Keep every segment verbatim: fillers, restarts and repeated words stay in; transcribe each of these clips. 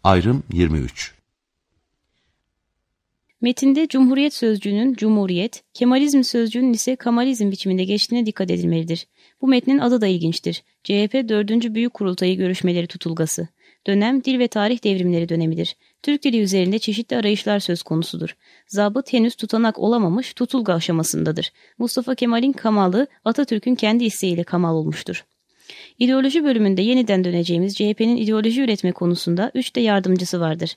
Ayrım yirmi üç. Metinde Cumhuriyet sözcüğünün Cumhuriyet, Kemalizm sözcüğünün ise Kamalizm biçiminde geçtiğine dikkat edilmelidir. Bu metnin adı da ilginçtir. C H P dördüncü Büyük Kurultayı görüşmeleri tutulgası. Dönem dil ve tarih devrimleri dönemidir. Türk dili üzerinde çeşitli arayışlar söz konusudur. Zabıt henüz tutanak olamamış, tutulga aşamasındadır. Mustafa Kemal'in kamalı Atatürk'ün kendi isteğiyle kamal olmuştur. İdeoloji bölümünde yeniden döneceğimiz C H P'nin ideoloji üretme konusunda üç de yardımcısı vardır.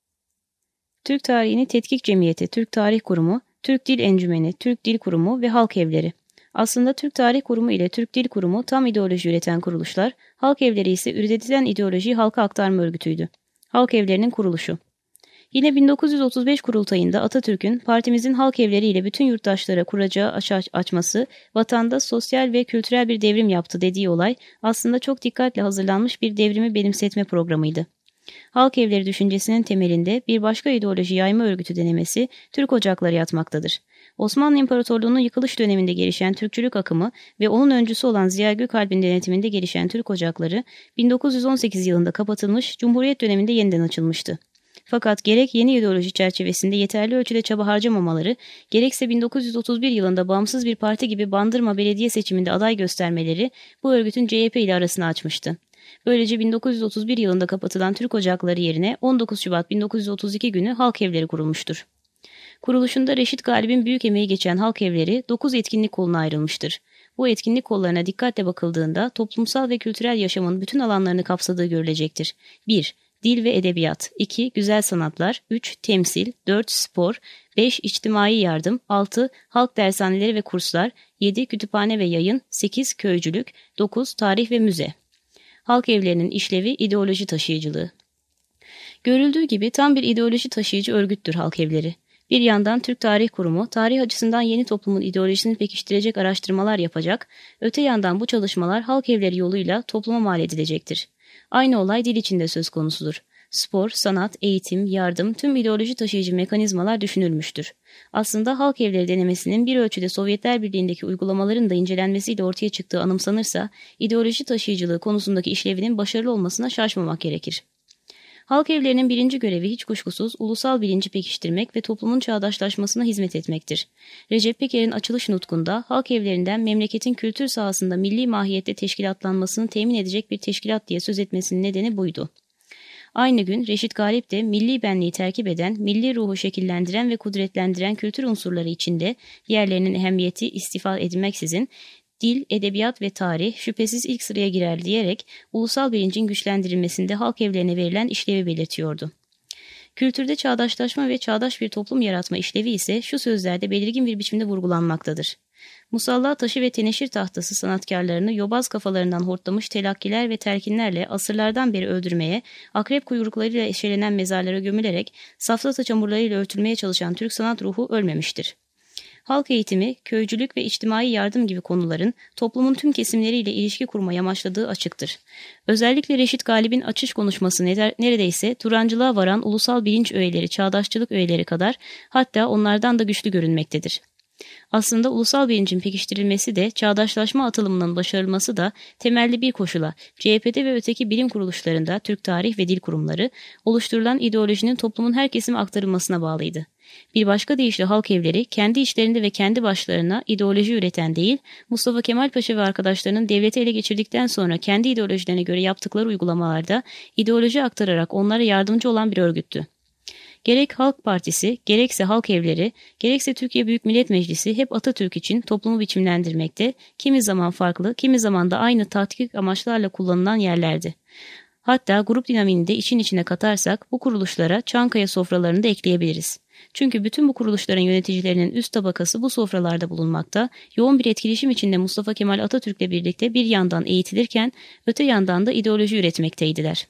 Türk Tarihini Tetkik Cemiyeti, Türk Tarih Kurumu, Türk Dil Encümeni, Türk Dil Kurumu ve Halk Evleri. Aslında Türk Tarih Kurumu ile Türk Dil Kurumu tam ideoloji üreten kuruluşlar, Halk Evleri ise üretilen ideolojiyi halka aktarma örgütüydü. Halk Evlerinin kuruluşu. Yine bin dokuz yüz otuz beş kurultayında Atatürk'ün partimizin halk evleri ile bütün yurttaşlara kuracağı aç açması, vatanda sosyal ve kültürel bir devrim yaptı dediği olay aslında çok dikkatle hazırlanmış bir devrimi benimsetme programıydı. Halk evleri düşüncesinin temelinde bir başka ideoloji yayma örgütü denemesi Türk ocakları yatmaktadır. Osmanlı İmparatorluğu'nun yıkılış döneminde gelişen Türkçülük akımı ve onun öncüsü olan Ziya Gökalp'in denetiminde gelişen Türk ocakları bin dokuz yüz on sekiz yılında kapatılmış, Cumhuriyet döneminde yeniden açılmıştı. Fakat gerek yeni ideoloji çerçevesinde yeterli ölçüde çaba harcamamaları, gerekse bin dokuz yüz otuz bir yılında bağımsız bir parti gibi Bandırma belediye seçiminde aday göstermeleri bu örgütün C H P ile arasını açmıştı. Böylece bin dokuz yüz otuz bir yılında kapatılan Türk Ocakları yerine on dokuz Şubat bin dokuz yüz otuz iki günü Halk Evleri kurulmuştur. Kuruluşunda Reşit Galip'in büyük emeği geçen Halk Evleri dokuz etkinlik koluna ayrılmıştır. Bu etkinlik kollarına dikkatle bakıldığında toplumsal ve kültürel yaşamın bütün alanlarını kapsadığı görülecektir. bir. Dil ve edebiyat. iki. Güzel sanatlar. üç. Temsil. dört. Spor. beş. İçtimai yardım. altı. Halk dershaneleri ve kurslar. yedi. Kütüphane ve yayın. sekiz. Köycülük. dokuz. Tarih ve müze. Halk evlerinin işlevi ideoloji taşıyıcılığı. Görüldüğü gibi tam bir ideoloji taşıyıcı örgüttür halk evleri. Bir yandan Türk Tarih Kurumu, tarih açısından yeni toplumun ideolojisini pekiştirecek araştırmalar yapacak, öte yandan bu çalışmalar halk evleri yoluyla topluma mal edilecektir. Aynı olay dil içinde söz konusudur. Spor, sanat, eğitim, yardım, tüm ideoloji taşıyıcı mekanizmalar düşünülmüştür. Aslında halk evleri denemesinin bir ölçüde Sovyetler Birliği'ndeki uygulamaların da incelenmesiyle ortaya çıktığı anımsanırsa, ideoloji taşıyıcılığı konusundaki işlevinin başarılı olmasına şaşmamak gerekir. Halk evlerinin birinci görevi hiç kuşkusuz ulusal bilinci pekiştirmek ve toplumun çağdaşlaşmasına hizmet etmektir. Recep Peker'in açılış nutkunda halk evlerinden memleketin kültür sahasında milli mahiyette teşkilatlanmasını temin edecek bir teşkilat diye söz etmesinin nedeni buydu. Aynı gün Reşit Galip de milli benliği terkip eden, milli ruhu şekillendiren ve kudretlendiren kültür unsurları içinde diğerlerinin ehemmiyeti istifa edilmeksizin dil, edebiyat ve tarih şüphesiz ilk sıraya girer diyerek ulusal bilincin güçlendirilmesinde halk evlerine verilen işlevi belirtiyordu. Kültürde çağdaşlaşma ve çağdaş bir toplum yaratma işlevi ise şu sözlerde belirgin bir biçimde vurgulanmaktadır. Musalla taşı ve teneşir tahtası sanatkarlarını yobaz kafalarından hortlamış telakkiler ve telkinlerle asırlardan beri öldürmeye, akrep kuyruklarıyla eşelenen mezarlara gömülerek safsata çamurlarıyla örtülmeye çalışan Türk sanat ruhu ölmemiştir. Halk eğitimi, köycülük ve içtimai yardım gibi konuların toplumun tüm kesimleriyle ilişki kurmaya amaçladığı açıktır. Özellikle Reşit Galip'in açış konuşması neredeyse Turancılığa varan ulusal bilinç öğeleri, çağdaşçılık öğeleri kadar hatta onlardan da güçlü görünmektedir. Aslında ulusal bilincin pekiştirilmesi de çağdaşlaşma atılımının başarılması da temelli bir koşula C H P'de ve öteki bilim kuruluşlarında Türk Tarih ve Dil Kurumları oluşturulan ideolojinin toplumun her kesime aktarılmasına bağlıydı. Bir başka deyişle halk evleri kendi içlerinde ve kendi başlarına ideoloji üreten değil, Mustafa Kemal Paşa ve arkadaşlarının devleti ele geçirdikten sonra kendi ideolojilerine göre yaptıkları uygulamalarda ideoloji aktararak onlara yardımcı olan bir örgüttü. Gerek Halk Partisi, gerekse halk evleri, gerekse Türkiye Büyük Millet Meclisi hep Atatürk için toplumu biçimlendirmekte, kimi zaman farklı, kimi zaman da aynı tatbik amaçlarla kullanılan yerlerdi. Hatta grup dinamiğini de için içine katarsak bu kuruluşlara Çankaya sofralarını da ekleyebiliriz. Çünkü bütün bu kuruluşların yöneticilerinin üst tabakası bu sofralarda bulunmakta, yoğun bir etkileşim içinde Mustafa Kemal Atatürk'le birlikte bir yandan eğitilirken öte yandan da ideoloji üretmekteydiler.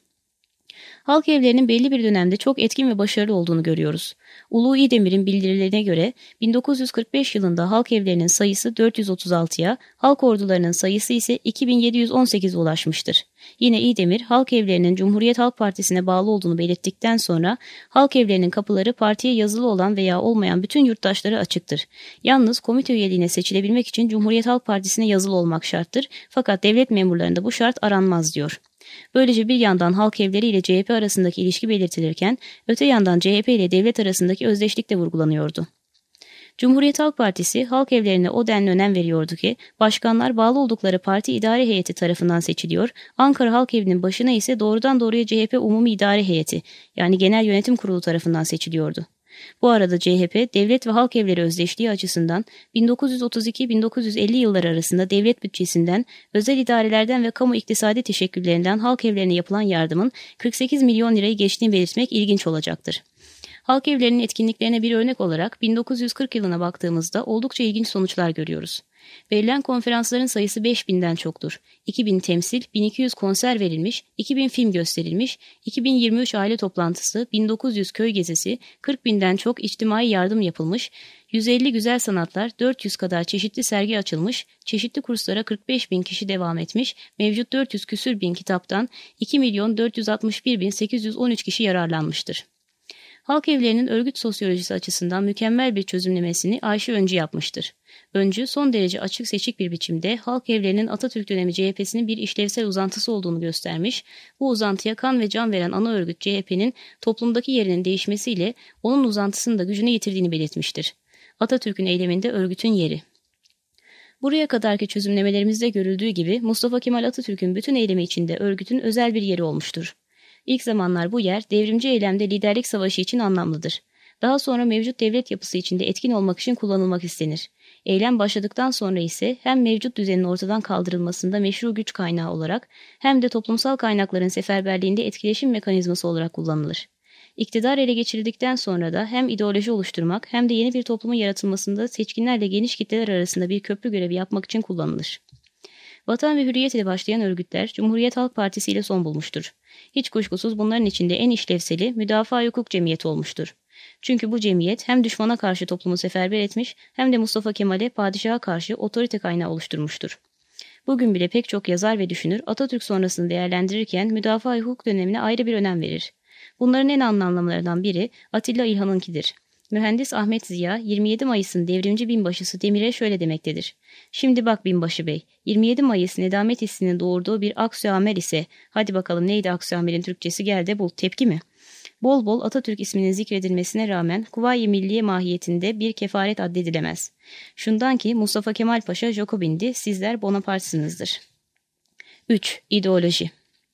Halk evlerinin belli bir dönemde çok etkin ve başarılı olduğunu görüyoruz. Ulu İdemir'in bildirilerine göre bin dokuz yüz kırk beş yılında halk evlerinin sayısı dört yüz otuz altıya, halk ordularının sayısı ise iki bin yedi yüz on sekize ulaşmıştır. Yine İdemir, halk evlerinin Cumhuriyet Halk Partisi'ne bağlı olduğunu belirttikten sonra halk evlerinin kapıları partiye yazılı olan veya olmayan bütün yurttaşlara açıktır. Yalnız komite üyeliğine seçilebilmek için Cumhuriyet Halk Partisi'ne yazılı olmak şarttır, fakat devlet memurlarında bu şart aranmaz diyor. Böylece bir yandan halk evleri ile C H P arasındaki ilişki belirtilirken, öte yandan C H P ile devlet arasındaki özdeşlik de vurgulanıyordu. Cumhuriyet Halk Partisi halk evlerine o denli önem veriyordu ki başkanlar bağlı oldukları parti idare heyeti tarafından seçiliyor, Ankara Halk Evi'nin başına ise doğrudan doğruya C H P Umumi İdare Heyeti yani Genel Yönetim Kurulu tarafından seçiliyordu. Bu arada C H P, devlet ve halk evleri özdeşliği açısından bin dokuz yüz otuz iki bin dokuz yüz elli yılları arasında devlet bütçesinden, özel idarelerden ve kamu iktisadi teşekküllerinden halk evlerine yapılan yardımın kırk sekiz milyon lirayı geçtiğini belirtmek ilginç olacaktır. Halk evlerinin etkinliklerine bir örnek olarak bin dokuz yüz kırk yılına baktığımızda oldukça ilginç sonuçlar görüyoruz. Verilen konferansların sayısı beş binden çoktur. iki bin temsil, bin iki yüz konser verilmiş, iki bin film gösterilmiş, iki bin yirmi üç aile toplantısı, bin dokuz yüz köy gezisi, kırk binden çok içtimai yardım yapılmış, yüz elli güzel sanatlar, dört yüz kadar çeşitli sergi açılmış, çeşitli kurslara kırk beş bin kişi devam etmiş, mevcut dört yüz küsür bin kitaptan iki milyon dört yüz altmış bir bin sekiz yüz on üç kişi yararlanmıştır. Halk evlerinin örgüt sosyolojisi açısından mükemmel bir çözümlemesini Ayşe Öncü yapmıştır. Öncü son derece açık seçik bir biçimde halk evlerinin Atatürk dönemi C H P'sinin bir işlevsel uzantısı olduğunu göstermiş, bu uzantıya kan ve can veren ana örgüt C H P'nin toplumdaki yerinin değişmesiyle onun uzantısını da gücüne yitirdiğini belirtmiştir. Atatürk'ün eyleminde örgütün yeri. Buraya kadarki çözümlemelerimizde görüldüğü gibi Mustafa Kemal Atatürk'ün bütün eylemi içinde örgütün özel bir yeri olmuştur. İlk zamanlar bu yer devrimci eylemde liderlik savaşı için anlamlıdır. Daha sonra mevcut devlet yapısı içinde etkin olmak için kullanılmak istenir. Eylem başladıktan sonra ise hem mevcut düzenin ortadan kaldırılmasında meşru güç kaynağı olarak hem de toplumsal kaynakların seferberliğinde etkileşim mekanizması olarak kullanılır. İktidar ele geçirildikten sonra da hem ideoloji oluşturmak hem de yeni bir toplumun yaratılmasında seçkinlerle geniş kitleler arasında bir köprü görevi yapmak için kullanılır. Vatan ve Hürriyet ile başlayan örgütler Cumhuriyet Halk Partisi ile son bulmuştur. Hiç kuşkusuz bunların içinde en işlevseli Müdafaa Hukuk Cemiyeti olmuştur. Çünkü bu cemiyet hem düşmana karşı toplumu seferber etmiş hem de Mustafa Kemal'e padişaha karşı otorite kaynağı oluşturmuştur. Bugün bile pek çok yazar ve düşünür Atatürk sonrasını değerlendirirken müdafaa hukuk dönemine ayrı bir önem verir. Bunların en anlamlılarından biri Atilla İlhan'ınkidir. Mühendis Ahmet Ziya yirmi yedi Mayıs'ın devrimci binbaşısı Demir'e şöyle demektedir. Şimdi bak binbaşı bey, yirmi yedi Mayıs nedamet hissinin doğurduğu bir aksi amel ise, hadi bakalım neydi aksi amelin Türkçesi, gel de bul, tepki mi? Bol bol Atatürk isminin zikredilmesine rağmen Kuvayi Milliye mahiyetinde bir kefaret addedilemez. Şundan ki Mustafa Kemal Paşa Jacobin'di, sizler Bonaparte'sınızdır. üç. İdeoloji.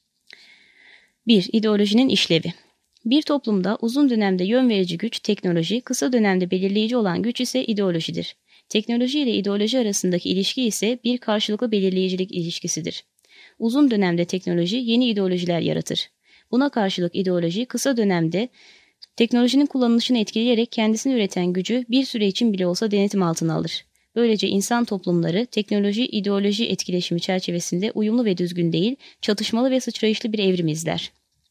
bir. İdeolojinin işlevi. Bir toplumda uzun dönemde yön verici güç teknoloji, kısa dönemde belirleyici olan güç ise ideolojidir. Teknoloji ile ideoloji arasındaki ilişki ise bir karşılıklı belirleyicilik ilişkisidir. Uzun dönemde teknoloji yeni ideolojiler yaratır. Buna karşılık ideoloji kısa dönemde teknolojinin kullanılışını etkileyerek kendisini üreten gücü bir süre için bile olsa denetim altına alır. Böylece insan toplumları teknoloji-ideoloji etkileşimi çerçevesinde uyumlu ve düzgün değil, çatışmalı ve sıçrayışlı bir evrim izler.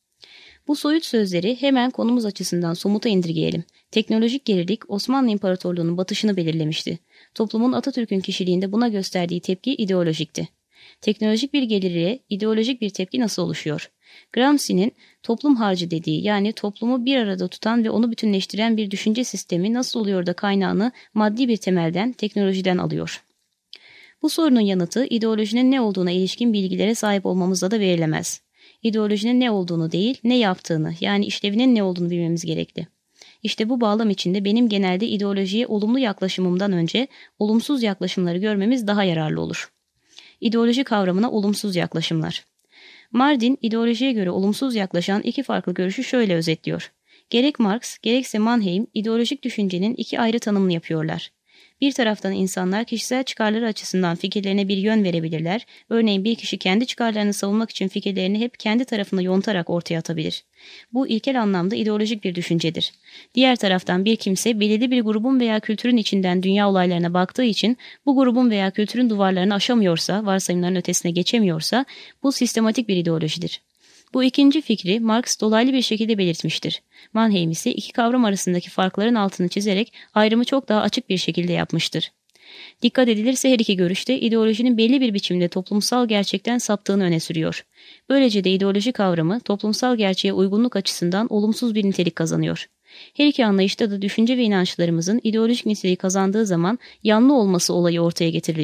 Bu soyut sözleri hemen konumuz açısından somuta indirgeyelim. Teknolojik gerilik Osmanlı İmparatorluğu'nun batışını belirlemişti. Toplumun Atatürk'ün kişiliğinde buna gösterdiği tepki ideolojikti. Teknolojik bir geliriye ideolojik bir tepki nasıl oluşuyor? Gramsci'nin toplum harcı dediği, yani toplumu bir arada tutan ve onu bütünleştiren bir düşünce sistemi nasıl oluyor da kaynağını maddi bir temelden, teknolojiden alıyor? Bu sorunun yanıtı ideolojinin ne olduğuna ilişkin bilgilere sahip olmamızla da verilemez. İdeolojinin ne olduğunu değil, ne yaptığını, yani işlevinin ne olduğunu bilmemiz gerekli. İşte bu bağlam içinde benim genelde ideolojiye olumlu yaklaşımımdan önce olumsuz yaklaşımları görmemiz daha yararlı olur. İdeoloji kavramına olumsuz yaklaşımlar. Mardin, ideolojiye göre olumsuz yaklaşan iki farklı görüşü şöyle özetliyor. Gerek Marx, gerekse Mannheim, ideolojik düşüncenin iki ayrı tanımını yapıyorlar. Bir taraftan insanlar kişisel çıkarları açısından fikirlerine bir yön verebilirler. Örneğin bir kişi kendi çıkarlarını savunmak için fikirlerini hep kendi tarafına yontarak ortaya atabilir. Bu ilkel anlamda ideolojik bir düşüncedir. Diğer taraftan bir kimse belirli bir grubun veya kültürün içinden dünya olaylarına baktığı için bu grubun veya kültürün duvarlarını aşamıyorsa, varsayımların ötesine geçemiyorsa bu sistematik bir ideolojidir. Bu ikinci fikri Marx dolaylı bir şekilde belirtmiştir. Mannheim ise iki kavram arasındaki farkların altını çizerek ayrımı çok daha açık bir şekilde yapmıştır. Dikkat edilirse her iki görüşte ideolojinin belli bir biçimde toplumsal gerçekten saptığını öne sürüyor. Böylece de ideoloji kavramı toplumsal gerçeğe uygunluk açısından olumsuz bir nitelik kazanıyor. Her iki anlayışta da düşünce ve inançlarımızın ideolojik niteliği kazandığı zaman yanlı olması olayı ortaya getiriliyor.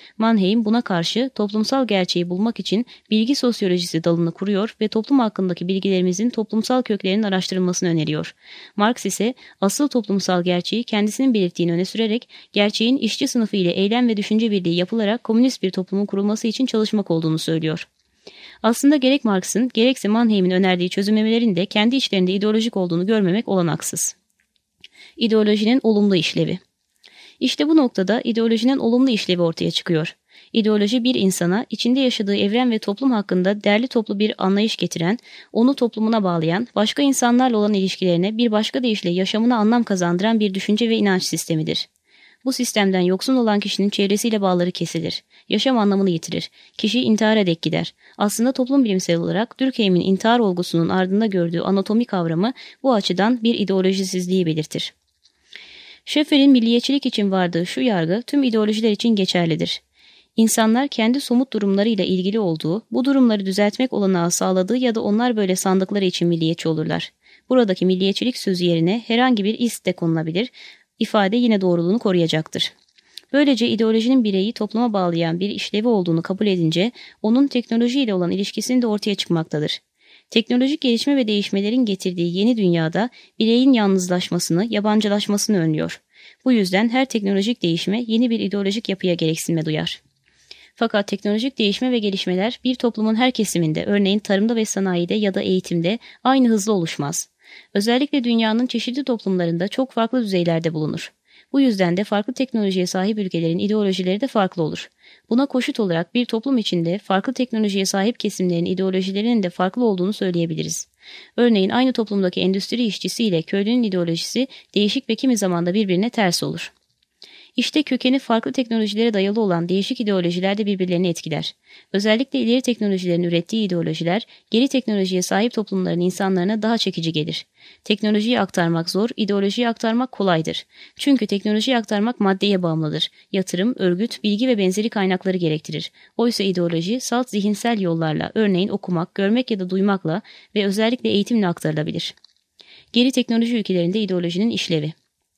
Mannheim buna karşı toplumsal gerçeği bulmak için bilgi sosyolojisi dalını kuruyor ve toplum hakkındaki bilgilerimizin toplumsal köklerinin araştırılmasını öneriyor. Marx ise asıl toplumsal gerçeği kendisinin belirttiğini öne sürerek gerçeğin işçi sınıfı ile eylem ve düşünce birliği yapılarak komünist bir toplumun kurulması için çalışmak olduğunu söylüyor. Aslında gerek Marx'ın gerekse Mannheim'in önerdiği çözümlemelerin de kendi içlerinde ideolojik olduğunu görmemek olanaksız. İdeolojinin olumlu işlevi. İşte bu noktada ideolojinin olumlu işlevi ortaya çıkıyor. İdeoloji bir insana içinde yaşadığı evren ve toplum hakkında derli toplu bir anlayış getiren, onu toplumuna bağlayan, başka insanlarla olan ilişkilerine bir başka deyişle yaşamına anlam kazandıran bir düşünce ve inanç sistemidir. Bu sistemden yoksun olan kişinin çevresiyle bağları kesilir. Yaşam anlamını yitirir. Kişi intihara dek gider. Aslında toplum bilimsel olarak Durkheim'in intihar olgusunun ardında gördüğü anatomi kavramı bu açıdan bir ideolojisizliği belirtir. Scheffer'in milliyetçilik için vardığı şu yargı tüm ideolojiler için geçerlidir. İnsanlar kendi somut durumlarıyla ilgili olduğu, bu durumları düzeltmek olanağı sağladığı ya da onlar böyle sandıkları için milliyetçi olurlar. Buradaki milliyetçilik sözü yerine herhangi bir ist de konulabilir, ifade yine doğruluğunu koruyacaktır. Böylece ideolojinin bireyi topluma bağlayan bir işlevi olduğunu kabul edince onun teknolojiyle olan ilişkisinin de ortaya çıkmaktadır. Teknolojik gelişme ve değişmelerin getirdiği yeni dünyada bireyin yalnızlaşmasını, yabancılaşmasını önlüyor. Bu yüzden her teknolojik değişme yeni bir ideolojik yapıya gereksinme duyar. Fakat teknolojik değişme ve gelişmeler bir toplumun her kesiminde, örneğin tarımda ve sanayide ya da eğitimde aynı hızla oluşmaz. Özellikle dünyanın çeşitli toplumlarında çok farklı düzeylerde bulunur. Bu yüzden de farklı teknolojiye sahip ülkelerin ideolojileri de farklı olur. Buna koşut olarak bir toplum içinde farklı teknolojiye sahip kesimlerin ideolojilerinin de farklı olduğunu söyleyebiliriz. Örneğin aynı toplumdaki endüstri işçisi ile köylünün ideolojisi değişik ve kimi zaman da birbirine ters olur. İşte kökeni farklı teknolojilere dayalı olan değişik ideolojiler de birbirlerini etkiler. Özellikle ileri teknolojilerin ürettiği ideolojiler, geri teknolojiye sahip toplumların insanlarına daha çekici gelir. Teknolojiyi aktarmak zor, ideolojiyi aktarmak kolaydır. Çünkü teknolojiyi aktarmak maddeye bağımlıdır. Yatırım, örgüt, bilgi ve benzeri kaynakları gerektirir. Oysa ideoloji, salt zihinsel yollarla, örneğin okumak, görmek ya da duymakla ve özellikle eğitimle aktarılabilir. Geri teknoloji ülkelerinde ideolojinin işlevi.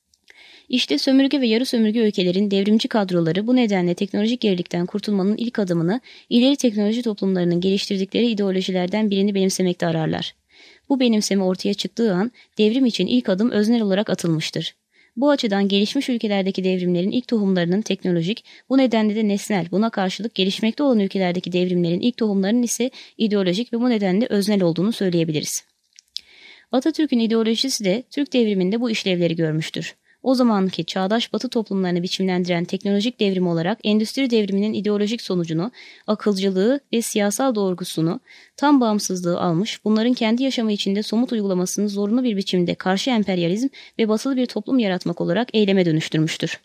İşte sömürge ve yarı sömürge ülkelerin devrimci kadroları bu nedenle teknolojik gerilikten kurtulmanın ilk adımını ileri teknoloji toplumlarının geliştirdikleri ideolojilerden birini benimsemekte ararlar. Bu benimseme ortaya çıktığı an devrim için ilk adım öznel olarak atılmıştır. Bu açıdan gelişmiş ülkelerdeki devrimlerin ilk tohumlarının teknolojik, bu nedenle de nesnel, buna karşılık gelişmekte olan ülkelerdeki devrimlerin ilk tohumlarının ise ideolojik ve bu nedenle öznel olduğunu söyleyebiliriz. Atatürk'ün ideolojisi de Türk devriminde bu işlevleri görmüştür. O zamanki çağdaş Batı toplumlarını biçimlendiren teknolojik devrim olarak endüstri devriminin ideolojik sonucunu, akılcılığı ve siyasal doğrultusunu, tam bağımsızlığı almış, bunların kendi yaşamı içinde somut uygulamasını zorunlu bir biçimde karşı emperyalizm ve batılı bir toplum yaratmak olarak eyleme dönüştürmüştür.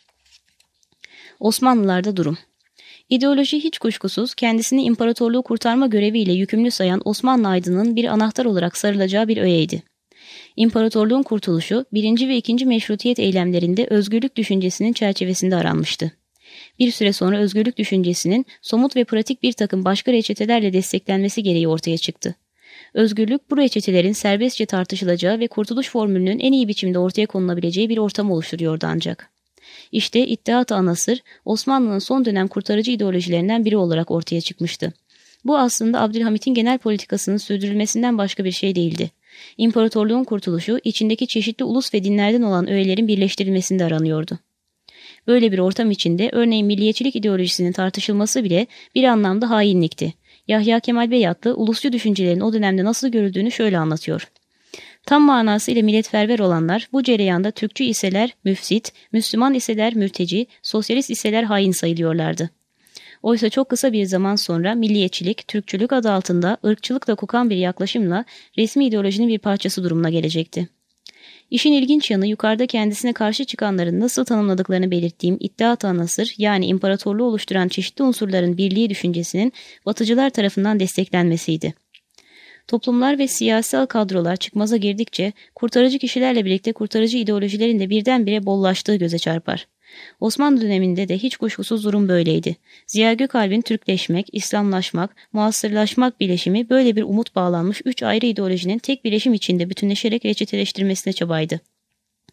Osmanlılarda durum. İdeoloji hiç kuşkusuz kendisini imparatorluğu kurtarma göreviyle yükümlü sayan Osmanlı aydınının bir anahtar olarak sarılacağı bir öğeydi. İmparatorluğun kurtuluşu, birinci ve ikinci meşrutiyet eylemlerinde özgürlük düşüncesinin çerçevesinde aranmıştı. Bir süre sonra özgürlük düşüncesinin somut ve pratik bir takım başka reçetelerle desteklenmesi gereği ortaya çıktı. Özgürlük, bu reçetelerin serbestçe tartışılacağı ve kurtuluş formülünün en iyi biçimde ortaya konulabileceği bir ortam oluşturuyordu ancak. İşte İttihat-ı Anasır, Osmanlı'nın son dönem kurtarıcı ideolojilerinden biri olarak ortaya çıkmıştı. Bu aslında Abdülhamit'in genel politikasının sürdürülmesinden başka bir şey değildi. İmparatorluğun kurtuluşu, içindeki çeşitli ulus ve dinlerden olan öğelerin birleştirilmesinde aranıyordu. Böyle bir ortam içinde örneğin milliyetçilik ideolojisinin tartışılması bile bir anlamda hainlikti. Yahya Kemal Beyatlı, ulusçu düşüncelerin o dönemde nasıl görüldüğünü şöyle anlatıyor. Tam manasıyla milletperver olanlar bu cereyanda Türkçü iseler müfsit, Müslüman iseler mürteci, sosyalist iseler hain sayılıyorlardı. Oysa çok kısa bir zaman sonra milliyetçilik, Türkçülük adı altında ırkçılıkla kokan bir yaklaşımla resmi ideolojinin bir parçası durumuna gelecekti. İşin ilginç yanı yukarıda kendisine karşı çıkanların nasıl tanımladıklarını belirttiğim İttihat-ı Anasır yani imparatorluğu oluşturan çeşitli unsurların birliği düşüncesinin Batıcılar tarafından desteklenmesiydi. Toplumlar ve siyasal kadrolar çıkmaza girdikçe kurtarıcı kişilerle birlikte kurtarıcı ideolojilerin de birdenbire bollaştığı göze çarpar. Osmanlı döneminde de hiç kuşkusuz durum böyleydi. Ziya Gökalp'in Türkleşmek, İslamlaşmak, muasırlaşmak bileşimi böyle bir umut bağlanmış üç ayrı ideolojinin tek bileşim içinde bütünleşerek reçeteleştirmesine çabaydı.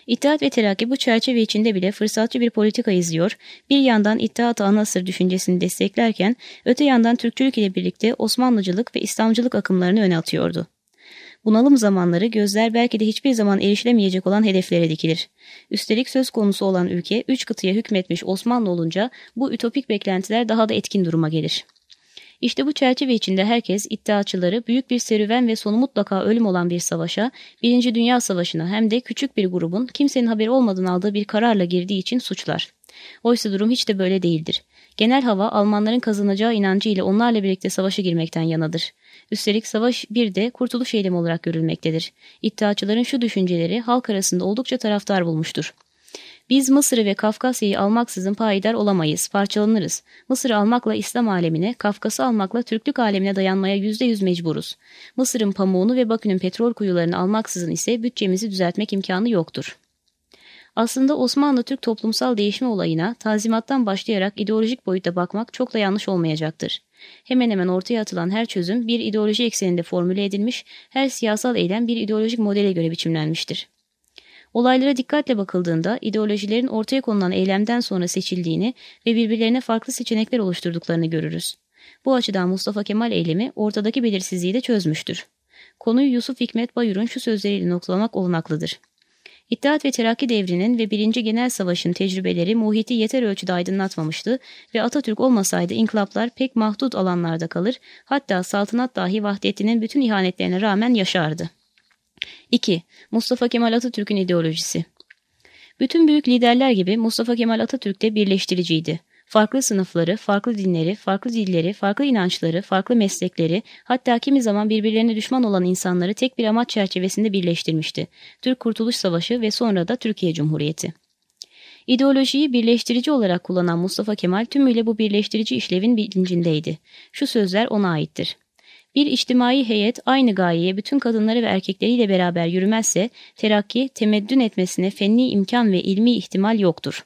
İttihat ve Terakki bu çerçeve içinde bile fırsatçı bir politika izliyor, bir yandan İttihat-ı Anasır düşüncesini desteklerken, öte yandan Türkçülük ile birlikte Osmanlıcılık ve İslamcılık akımlarını öne atıyordu. Bunalım zamanları gözler belki de hiçbir zaman erişilemeyecek olan hedeflere dikilir. Üstelik söz konusu olan ülke üç kıtaya hükmetmiş Osmanlı olunca bu ütopik beklentiler daha da etkin duruma gelir. İşte bu çerçeve içinde herkes iddiaçıları büyük bir serüven ve sonu mutlaka ölüm olan bir savaşa, Birinci Dünya Savaşı'na hem de küçük bir grubun kimsenin haberi olmadan aldığı bir kararla girdiği için suçlar. Oysa durum hiç de böyle değildir. Genel hava Almanların kazanacağı inancı ile onlarla birlikte savaşa girmekten yanadır. Üstelik savaş bir de kurtuluş eylemi olarak görülmektedir. İddiaçıların şu düşünceleri halk arasında oldukça taraftar bulmuştur. Biz Mısır'ı ve Kafkasya'yı almaksızın payidar olamayız, parçalanırız. Mısır'ı almakla İslam alemine, Kafkas'ı almakla Türklük alemine dayanmaya yüzde yüz mecburuz. Mısır'ın pamuğunu ve Bakü'nün petrol kuyularını almaksızın ise bütçemizi düzeltmek imkanı yoktur. Aslında Osmanlı-Türk toplumsal değişme olayına Tanzimat'tan başlayarak ideolojik boyuta bakmak çok da yanlış olmayacaktır. Hemen hemen ortaya atılan her çözüm bir ideoloji ekseninde formüle edilmiş, her siyasal eylem bir ideolojik modele göre biçimlenmiştir. Olaylara dikkatle bakıldığında ideolojilerin ortaya konulan eylemden sonra seçildiğini ve birbirlerine farklı seçenekler oluşturduklarını görürüz. Bu açıdan Mustafa Kemal eylemi ortadaki belirsizliği de çözmüştür. Konuyu Yusuf Hikmet Bayur'un şu sözleriyle noktalamak olanaklıdır. İttihat ve Terakki devrinin ve Birinci Genel Savaş'ın tecrübeleri muhiti yeter ölçüde aydınlatmamıştı ve Atatürk olmasaydı inkılaplar pek mahdut alanlarda kalır, hatta saltanat dahi Vahdettin'in bütün ihanetlerine rağmen yaşardı. iki. Mustafa Kemal Atatürk'ün ideolojisi. Bütün büyük liderler gibi Mustafa Kemal Atatürk de birleştiriciydi. Farklı sınıfları, farklı dinleri, farklı dilleri, farklı inançları, farklı meslekleri, hatta kimi zaman birbirlerine düşman olan insanları tek bir amaç çerçevesinde birleştirmişti. Türk Kurtuluş Savaşı ve sonra da Türkiye Cumhuriyeti. İdeolojiyi birleştirici olarak kullanan Mustafa Kemal tümüyle bu birleştirici işlevin bilincindeydi. Şu sözler ona aittir. Bir içtimai heyet aynı gayeye bütün kadınları ve erkekleriyle beraber yürümezse terakki, temeddün etmesine fenni imkan ve ilmi ihtimal yoktur.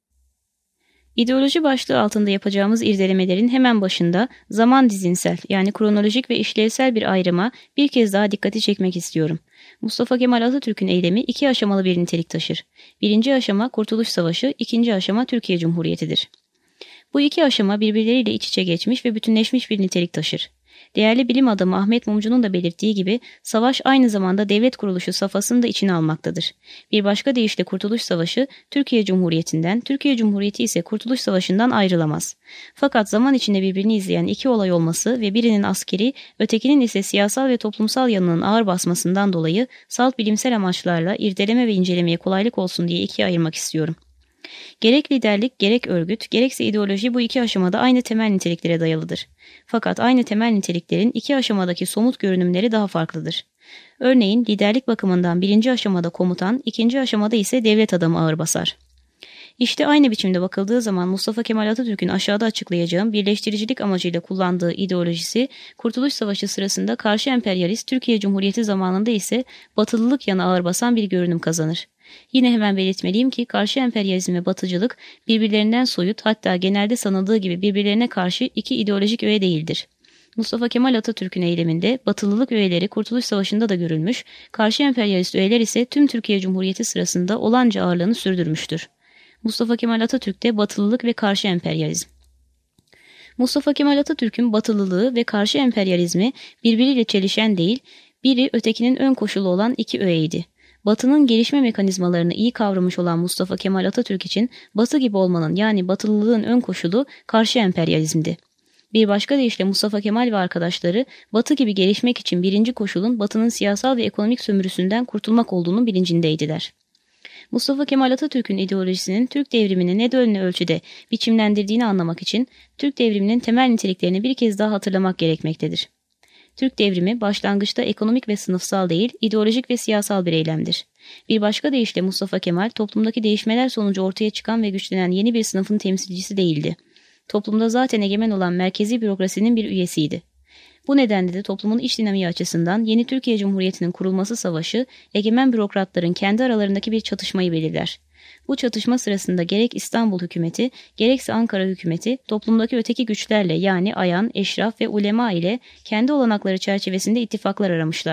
İdeoloji başlığı altında yapacağımız irdelemelerin hemen başında zaman dizinsel yani kronolojik ve işlevsel bir ayrıma bir kez daha dikkati çekmek istiyorum. Mustafa Kemal Atatürk'ün eylemi iki aşamalı bir nitelik taşır. Birinci aşama Kurtuluş Savaşı, ikinci aşama Türkiye Cumhuriyeti'dir. Bu iki aşama birbirleriyle iç içe geçmiş ve bütünleşmiş bir nitelik taşır. Değerli bilim adamı Ahmet Mumcu'nun da belirttiği gibi savaş aynı zamanda devlet kuruluşu safhasını da içine almaktadır. Bir başka deyişle Kurtuluş Savaşı Türkiye Cumhuriyeti'nden, Türkiye Cumhuriyeti ise Kurtuluş Savaşı'ndan ayrılamaz. Fakat zaman içinde birbirini izleyen iki olay olması ve birinin askeri, ötekinin ise siyasal ve toplumsal yanının ağır basmasından dolayı salt bilimsel amaçlarla irdeleme ve incelemeye kolaylık olsun diye ikiye ayırmak istiyorum. Gerek liderlik, gerek örgüt, gerekse ideoloji bu iki aşamada aynı temel niteliklere dayalıdır. Fakat aynı temel niteliklerin iki aşamadaki somut görünümleri daha farklıdır. Örneğin liderlik bakımından birinci aşamada komutan, ikinci aşamada ise devlet adamı ağır basar. İşte aynı biçimde bakıldığı zaman Mustafa Kemal Atatürk'ün aşağıda açıklayacağım birleştiricilik amacıyla kullandığı ideolojisi, Kurtuluş Savaşı sırasında karşı emperyalist Türkiye Cumhuriyeti zamanında ise batılılık yana ağır basan bir görünüm kazanır. Yine hemen belirtmeliyim ki karşı emperyalizm ve batıcılık birbirlerinden soyut hatta genelde sanıldığı gibi birbirlerine karşı iki ideolojik öğe değildir. Mustafa Kemal Atatürk'ün eyleminde batılılık öğeleri Kurtuluş Savaşı'nda da görülmüş, karşı emperyalist öğeler ise tüm Türkiye Cumhuriyeti sırasında olanca ağırlığını sürdürmüştür. Mustafa Kemal Atatürk'te batılılık ve karşı emperyalizm. Mustafa Kemal Atatürk'ün batılılığı ve karşı emperyalizmi birbiriyle çelişen değil, biri ötekinin ön koşulu olan iki öğeydi. Batı'nın gelişme mekanizmalarını iyi kavramış olan Mustafa Kemal Atatürk için Batı gibi olmanın yani batılılığın ön koşulu karşı emperyalizmdi. Bir başka deyişle Mustafa Kemal ve arkadaşları Batı gibi gelişmek için birinci koşulun Batı'nın siyasal ve ekonomik sömürüsünden kurtulmak olduğunun bilincindeydiler. Mustafa Kemal Atatürk'ün ideolojisinin Türk devrimini ne de ne ölçüde biçimlendirdiğini anlamak için Türk devriminin temel niteliklerini bir kez daha hatırlamak gerekmektedir. Türk devrimi başlangıçta ekonomik ve sınıfsal değil, ideolojik ve siyasal bir eylemdir. Bir başka deyişle Mustafa Kemal toplumdaki değişmeler sonucu ortaya çıkan ve güçlenen yeni bir sınıfın temsilcisi değildi. Toplumda zaten egemen olan merkezi bürokrasinin bir üyesiydi. Bu nedenle de toplumun iç dinamiği açısından yeni Türkiye Cumhuriyeti'nin kurulması savaşı, egemen bürokratların kendi aralarındaki bir çatışmayı belirler. Bu çatışma sırasında gerek İstanbul hükümeti, gerekse Ankara hükümeti, toplumdaki öteki güçlerle yani ayan, eşraf ve ulema ile kendi olanakları çerçevesinde ittifaklar aramışlardır.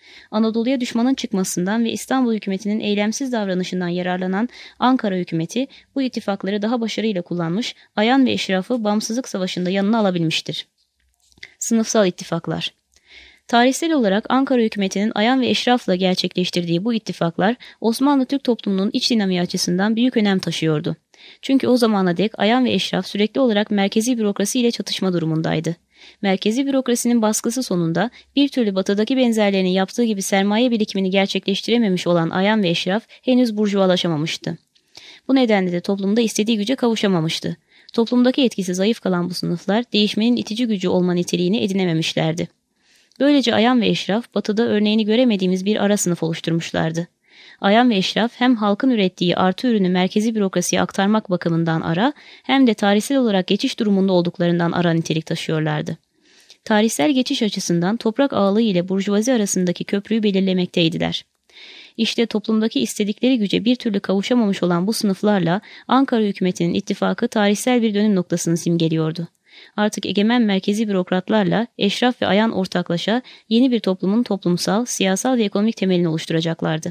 Anadolu'ya düşmanın çıkmasından ve İstanbul hükümetinin eylemsiz davranışından yararlanan Ankara hükümeti bu ittifakları daha başarıyla kullanmış, ayan ve eşrafı bağımsızlık savaşında yanına alabilmiştir. Sınıfsal ittifaklar. Tarihsel olarak Ankara hükümetinin ayan ve eşrafla gerçekleştirdiği bu ittifaklar Osmanlı Türk toplumunun iç dinamiği açısından büyük önem taşıyordu. Çünkü o zamana dek ayan ve eşraf sürekli olarak merkezi bürokrasi ile çatışma durumundaydı. Merkezi bürokrasinin baskısı sonunda bir türlü batıdaki benzerlerinin yaptığı gibi sermaye birikimini gerçekleştirememiş olan ayan ve eşraf henüz burjuvalaşamamıştı. Bu nedenle de toplumda istediği güce kavuşamamıştı. Toplumdaki etkisi zayıf kalan bu sınıflar değişmenin itici gücü olma niteliğini edinememişlerdi. Böylece ayan ve eşraf batıda örneğini göremediğimiz bir ara sınıf oluşturmuşlardı. Ayan ve eşraf hem halkın ürettiği artı ürünü merkezi bürokrasiye aktarmak bakımından ara hem de tarihsel olarak geçiş durumunda olduklarından ara nitelik taşıyorlardı. Tarihsel geçiş açısından toprak ağalığı ile burjuvazi arasındaki köprüyü belirlemekteydiler. İşte toplumdaki istedikleri güce bir türlü kavuşamamış olan bu sınıflarla Ankara hükümetinin ittifakı tarihsel bir dönüm noktasını simgeliyordu. Artık egemen merkezi bürokratlarla eşraf ve ayan ortaklaşa yeni bir toplumun toplumsal, siyasal ve ekonomik temelini oluşturacaklardı.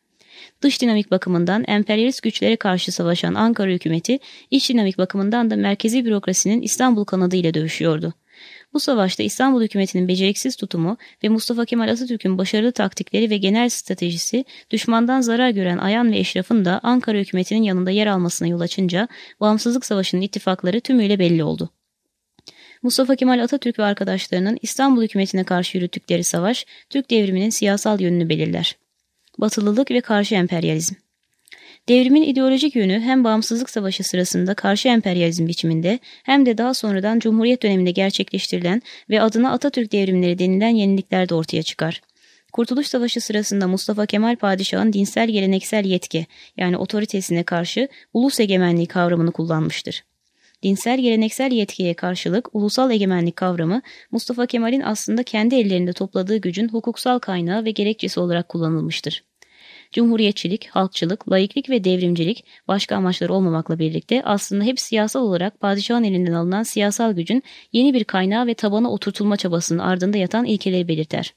Dış dinamik bakımından emperyalist güçlere karşı savaşan Ankara hükümeti, iç dinamik bakımından da merkezi bürokrasinin İstanbul kanadı ile dövüşüyordu. Bu savaşta İstanbul hükümetinin beceriksiz tutumu ve Mustafa Kemal Atatürk'ün başarılı taktikleri ve genel stratejisi düşmandan zarar gören ayan ve eşrafın da Ankara hükümetinin yanında yer almasına yol açınca Bağımsızlık Savaşı'nın ittifakları tümüyle belli oldu. Mustafa Kemal Atatürk ve arkadaşlarının İstanbul hükümetine karşı yürüttükleri savaş, Türk devriminin siyasal yönünü belirler. Batılılık ve karşı emperyalizm. Devrimin ideolojik yönü hem Bağımsızlık Savaşı sırasında karşı emperyalizm biçiminde hem de daha sonradan Cumhuriyet döneminde gerçekleştirilen ve adına Atatürk devrimleri denilen yeniliklerde ortaya çıkar. Kurtuluş Savaşı sırasında Mustafa Kemal Padişah'ın dinsel geleneksel yetki yani otoritesine karşı ulus egemenliği kavramını kullanmıştır. Dinsel geleneksel yetkiye karşılık ulusal egemenlik kavramı Mustafa Kemal'in aslında kendi ellerinde topladığı gücün hukuksal kaynağı ve gerekçesi olarak kullanılmıştır. Cumhuriyetçilik, halkçılık, laiklik ve devrimcilik başka amaçları olmamakla birlikte aslında hep siyasal olarak padişahın elinden alınan siyasal gücün yeni bir kaynağı ve tabana oturtulma çabasının ardında yatan ilkeleri belirter.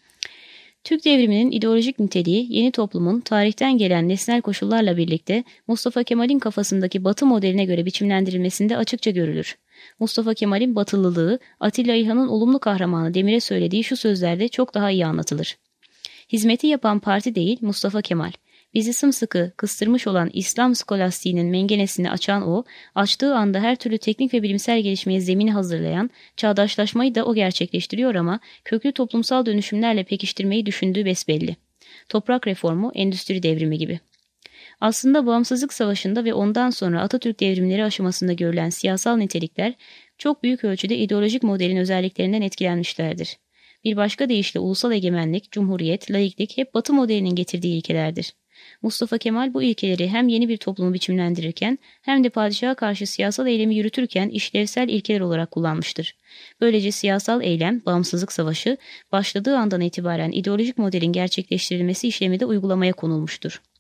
Türk devriminin ideolojik niteliği yeni toplumun tarihten gelen nesnel koşullarla birlikte Mustafa Kemal'in kafasındaki Batı modeline göre biçimlendirilmesinde açıkça görülür. Mustafa Kemal'in batılılığı Atilla İlhan'ın olumlu kahramanı Demir'e söylediği şu sözlerde çok daha iyi anlatılır. Hizmeti yapan parti değil Mustafa Kemal. Bizi sımsıkı kıstırmış olan İslam skolastiğinin mengenesini açan o, açtığı anda her türlü teknik ve bilimsel gelişmeye zemini hazırlayan, çağdaşlaşmayı da o gerçekleştiriyor ama köklü toplumsal dönüşümlerle pekiştirmeyi düşündüğü besbelli. Toprak reformu, endüstri devrimi gibi. Aslında Bağımsızlık Savaşı'nda ve ondan sonra Atatürk devrimleri aşamasında görülen siyasal nitelikler çok büyük ölçüde ideolojik modelin özelliklerinden etkilenmişlerdir. Bir başka deyişle ulusal egemenlik, cumhuriyet, laiklik hep Batı modelinin getirdiği ilkelerdir. Mustafa Kemal bu ilkeleri hem yeni bir toplumu biçimlendirirken hem de padişaha karşı siyasal eylemi yürütürken işlevsel ilkeler olarak kullanmıştır. Böylece siyasal eylem, Bağımsızlık Savaşı, başladığı andan itibaren ideolojik modelin gerçekleştirilmesi işlemi de uygulamaya konulmuştur.